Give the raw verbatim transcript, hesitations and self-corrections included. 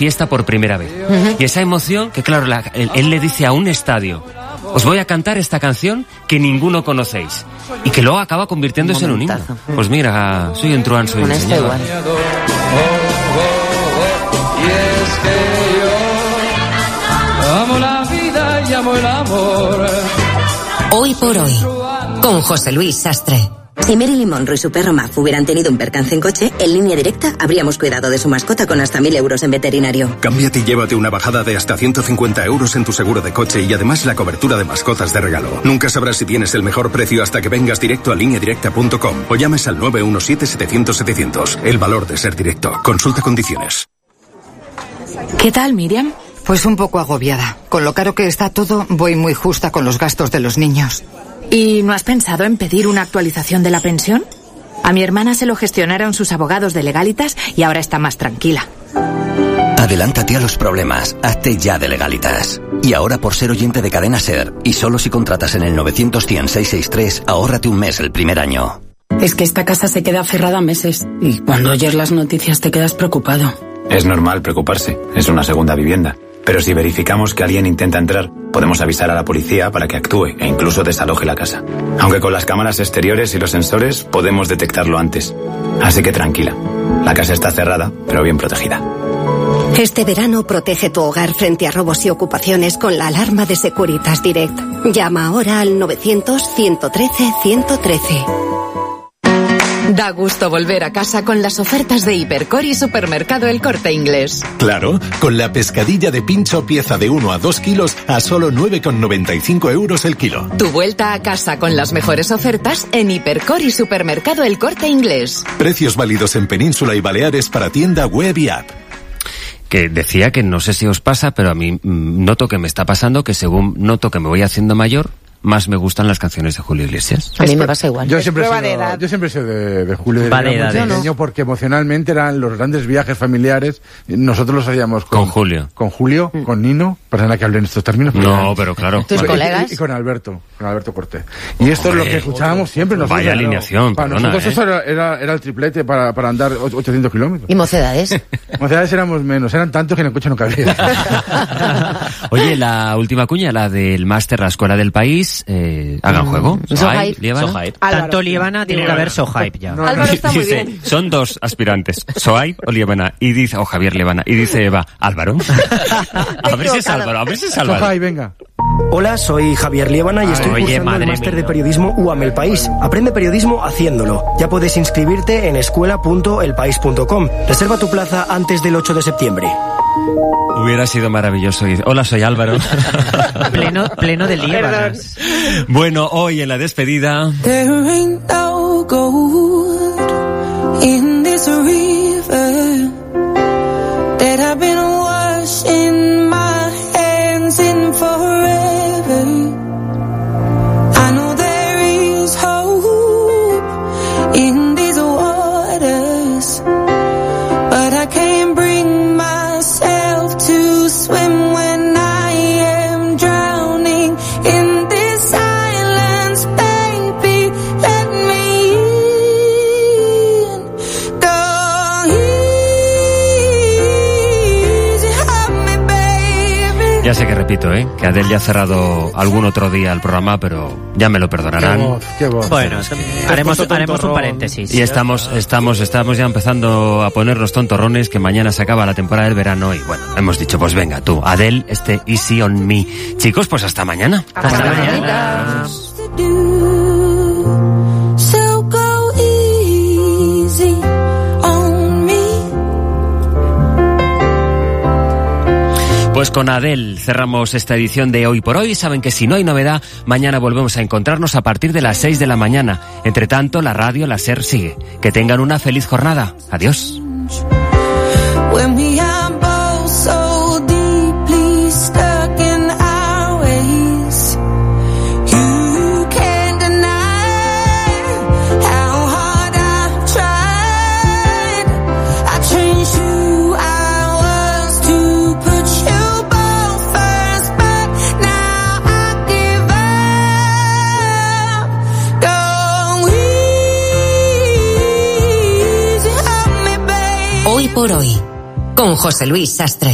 fiesta por primera vez. Uh-huh. Y esa emoción, que claro, la, él, él le dice a un estadio, os voy a cantar esta canción que ninguno conocéis. Y que luego acaba convirtiéndose un en un himno. Pues mira, soy un truán, soy un señor. Y es que yo amo la vida y amo el amor. Hoy por hoy, con José Luis Sastre. Si Marilyn Monroe y su perro Muff hubieran tenido un percance en coche, en Línea Directa habríamos cuidado de su mascota con hasta mil euros en veterinario. Cámbiate y llévate una bajada de hasta ciento cincuenta euros en tu seguro de coche y además la cobertura de mascotas de regalo. Nunca sabrás si tienes el mejor precio hasta que vengas directo a línea directa punto com o llames al nueve uno siete setecientos setecientos. El valor de ser directo. Consulta condiciones. ¿Qué tal, Miriam? Pues un poco agobiada. Con lo caro que está todo, voy muy justa con los gastos de los niños. ¿Y no has pensado en pedir una actualización de la pensión? A mi hermana se lo gestionaron sus abogados de Legalitas y ahora está más tranquila. Adelántate a los problemas. Hazte ya de Legalitas. Y ahora, por ser oyente de Cadena SER, y solo si contratas en el novecientos cien seiscientos sesenta y tres, ahórrate un mes el primer año. Es que esta casa se queda cerrada meses y cuando oyes las noticias te quedas preocupado. Es normal preocuparse. Es una segunda vivienda. Pero si verificamos que alguien intenta entrar, podemos avisar a la policía para que actúe e incluso desaloje la casa. Aunque con las cámaras exteriores y los sensores podemos detectarlo antes. Así que tranquila. La casa está cerrada, pero bien protegida. Este verano protege tu hogar frente a robos y ocupaciones con la alarma de Securitas Direct. Llama ahora al novecientos ciento trece ciento trece. Da gusto volver a casa con las ofertas de Hipercor y Supermercado El Corte Inglés. Claro, con la pescadilla de pincho pieza de uno a dos kilos a solo nueve con noventa y cinco euros el kilo. Tu vuelta a casa con las mejores ofertas en Hipercor y Supermercado El Corte Inglés. Precios válidos en Península y Baleares para tienda web y app. Que decía que no sé si os pasa, pero a mí mmm, noto que me está pasando que según noto que me voy haciendo mayor, más me gustan las canciones de Julio Iglesias. A mí me pasa igual. Yo siempre he sido, yo siempre he sido de, de Julio vale, de pequeño no. Porque emocionalmente eran los grandes viajes familiares. Nosotros los hacíamos con, con Julio. Con Julio, mm. con Nino, perdona que hable en estos términos. No, pero, pero claro. ¿Tus y, colegas? Y, y con Alberto, con Alberto Cortés. Y esto Hombre, es lo que escuchábamos siempre. Nosotros, vaya alineación, Para perdona, nosotros ¿eh? eso era, era, era el triplete para, para andar ochocientos kilómetros. ¿Y mocedades? Mocedades éramos menos, eran tantos que en el coche no cabía. Oye, la última cuña, la del máster, la escuela del país, eh, hagan juego. Sohype. Sohype. Tanto Liébana tiene que haber Sohype ya. No, Álvaro está muy dice, bien. son dos aspirantes, Sohype o Liébana. Y dice, o Javier Liébana. Y dice Eva, Álvaro. a ver si es Álvaro, a ver si es Álvaro. Sohype, venga. Hola, soy Javier Liébana y Ay, estoy oye, cursando el máster de periodismo U A M El País. Aprende periodismo haciéndolo. Ya puedes inscribirte en escuela punto el país punto com. Reserva tu plaza antes del ocho de septiembre. Hubiera sido maravilloso ir. Hola, soy Álvaro. pleno, pleno de Liébanas. Bueno, hoy en la despedida. There ain't no gold in this river that I've been washing my hands in forever. I know there is hope in these waters, but I can't bring myself to swim when I am drowning in this silence, baby. Let me in. Go easy, hold me, baby. Ya sé que repito, ¿eh? Que Adele ya ha cerrado algún otro día el programa, pero ya me lo perdonarán. Qué voz, qué voz. Bueno, haremos, haremos un paréntesis. Y estamos, estamos, estamos ya empezando a ponernos tontorrones, que mañana se acaba la temporada del verano y bueno, hemos dicho, pues venga tú, Adele, este Easy on Me. Chicos, pues hasta mañana. Hasta, hasta mañana. So go easy on me. Pues con Adele cerramos esta edición de Hoy por Hoy. Saben que si no hay novedad, mañana volvemos a encontrarnos a partir de las seis de la mañana. Entre tanto, la radio, la SER sigue. Que tengan una feliz jornada. Adiós. When we are both so deeply stuck in our ways, you can't deny how hard I've tried. I changed who I was to put you both first, but now I give up. Go easy on me, baby. Hoy por Hoy, con José Luis Sastre.